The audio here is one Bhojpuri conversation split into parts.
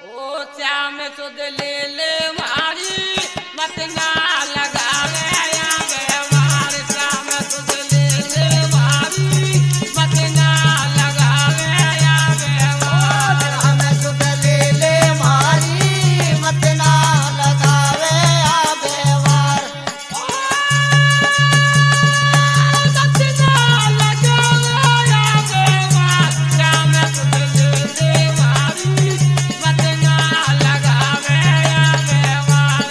ओ श्याम सुध ले ले मारी मत ना लगावे या व्यवहार श्याम सुध ले ले मारी मत ना लगावे या व्यवहार श्याम सुध ले ले मारी मत ना लगावे या व्यवहार मत ना लगावे या व्यवहार श्याम सुध ले ले मारी मत ना लगावे या व्यवहार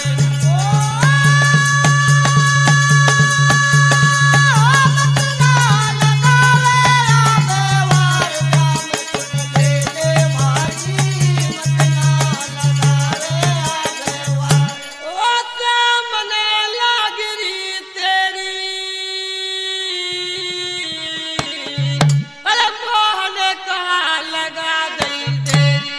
ओ सामने लागरी तेरी अरे मोहन कहाँ लगा गई तेरी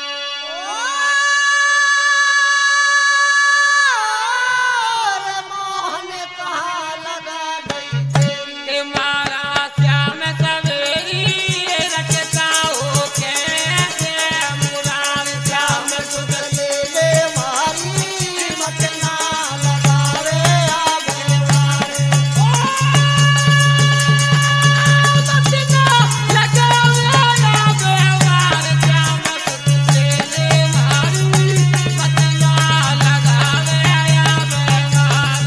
के मारा श्याम सवेरी रखता हो कैसे मुरार श्याम सुध मत ना लगावे या व्यवहार श्याम सुध ले ले मारी मत ना लगावे या व्यवहार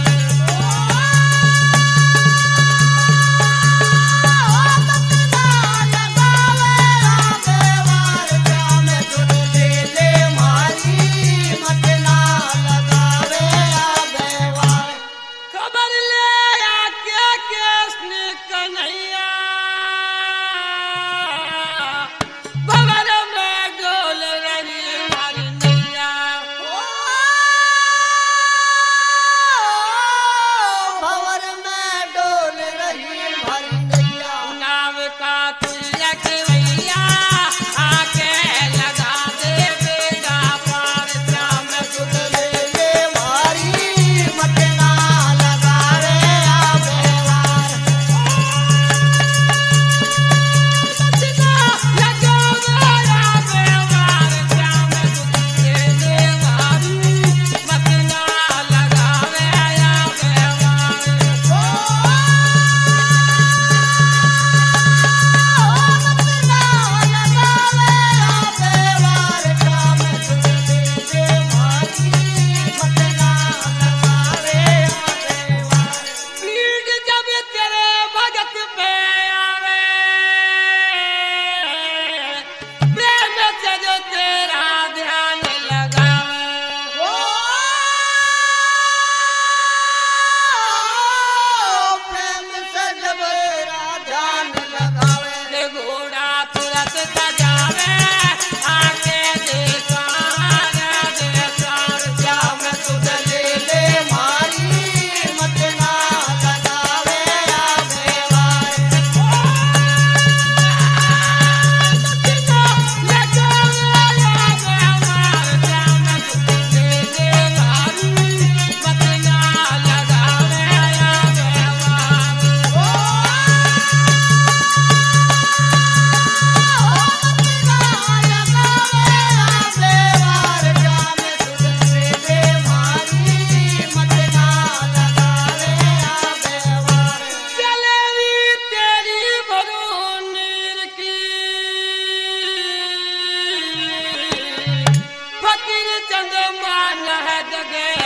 खबर ले आके कृष्ण कन्हैया भंवर में डोल रही हमारी नैया नाव का तुल्य भैया आके लगा दे बेड़ा पार श्याम सुध मत ना लगावे या व्यवहार श्याम सुध ले ले मारी मत ना लगावे या व्यवहार पीठ जब तेरे भगत पे आवे प्रेम से जो तेरा ध्यान लगावे ते घोड़ा तुरंत सजावे आके देखा श्याम सुध ले ले मत ना लगावे या व्यवहार श्याम सुध ले ले मारी मत ना लगावे या चलेगी तेरी भगवानीर की फकीर चंद मान है जगे